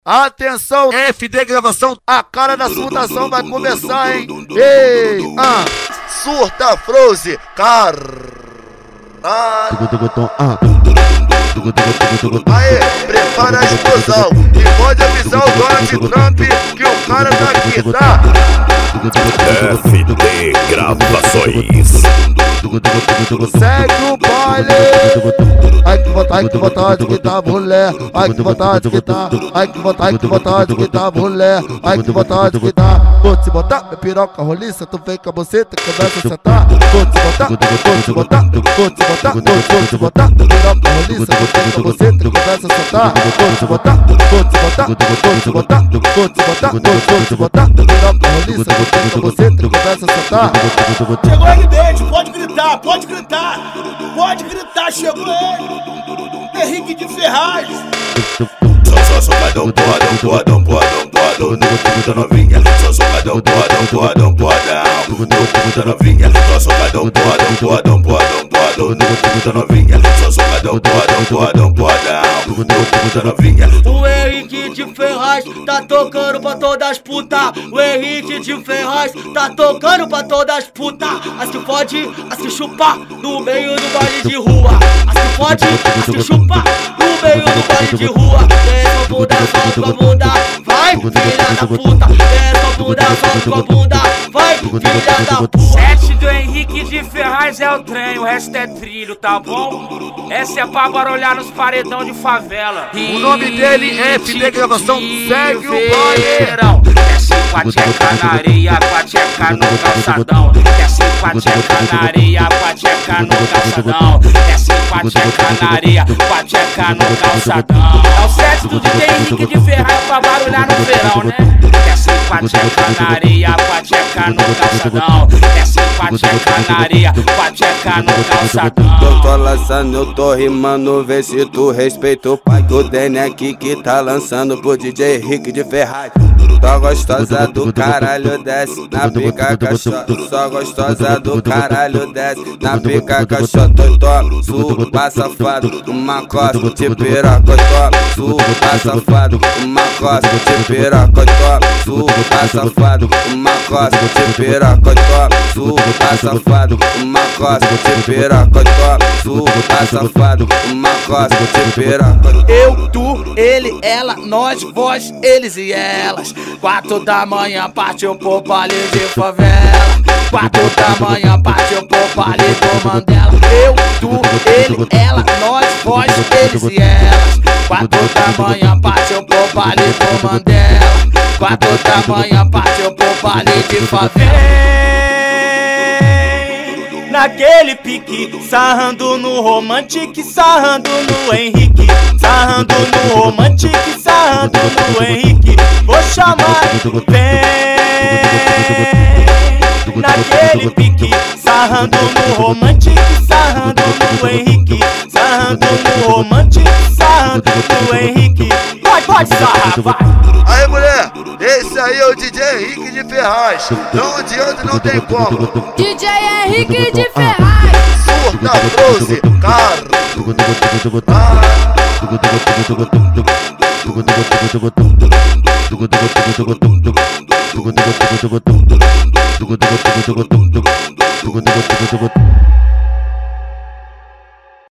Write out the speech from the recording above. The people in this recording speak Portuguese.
Atenção, FD gravação, a cara da surtação vai começar, hein? Ei, surta Froze, Aê, prepara a explosão e pode avisar o Donald Trump que o cara tá aqui, tá? FD gravações. Segue o baile. Ai que vontade que tá mulher. Ai que vontade que tá. Ai que vontade que tá mulher. Ai que vontade que tá. Vou te botar minha piroca roliça, tu vem com a buceta e começa a sentar. Vou te botar minha piroca roliça, tu vem com a buceta e começa a sentar. Vou te botar minha piroca roliça, tu vem com a buceta e começa a sentar. Chegou ele dentro, pode gritar, pode gritar. Pode gritar, chegou ele. Henrique de Ferraz. Só socadão, porradão, da novinha. Só socadão, porradão, da novinha. Só socadão, porradão, da novinha. Só socadão, porradão, da novinha. O Henrique de Ferraz tá tocando pra todas as putas. O Henrique de Ferraz tá tocando pra todas as putas. As que pode, as que chupa no meio do baile de rua. As que pode, as que chupa no meio do baile de rua. Desce a bunda, solta a bunda, vai filha da puta. Desce a bunda, solta a bunda, vai filha da puta. Sete do Henrique de Ferraz é o trem, o resto é trilho, tá bom? Essa é pra barulhar nos paredão de favela. O nome dele é FD gravação, segue o banheirão. Desce com a tcheca na areia, com a tcheca no calçadão. Desce com a tcheca na areia, com a tcheca no calçadão. Desce com a tcheca na areia, com a tcheca no calçadão. É o sete do DJ Henrique de Ferraz pra barulhar no verão, né? Desce com a tcheca na areia, com a tcheca no calçadão. Desce com a tcheca na areia, com a tcheca no calçadão. Eu tô lançando, eu tô rimando, vê se tu respeita o pai do Dene aqui que tá lançando pro DJ Henrique de Ferraz. Só gostosa do caralho desce na pica caixota. Só gostosa do caralho desce na pica caixota. Suba safado, uma costa de piroca. Suba safado, uma costa de piroca. Suba safado, uma costa de piroca. Suba safado, uma costa de piroca. Suba safado, uma costa de piroca. Eu, tu, ele, ela, nós, vós, eles e elas. 4 da manhã partiu pro baile de favela. 4 da manhã partiu pro baile do Mandela. Eu, tu, ele, ela, nós, vós, eles e elas. 4 da manhã partiu pro baile do Mandela. 4 da manhã partiu pro baile de favela. Naquele pique, sarrando no Romantic, sarrando no Henrique. Sarrando no Romantic, sarrando no Henrique. Vou chamar, vem. Naquele pique, sarrando no Romantic, sarrando no Henrique. Sarrando no Romantic, sarrando no Henrique. Pode sarrar, vai. Aí mulher, esse aí é o DJ Henrique de Ferraz. Não adianta, não tem como. DJ Henrique de Ferraz. Surta Froze, Cara.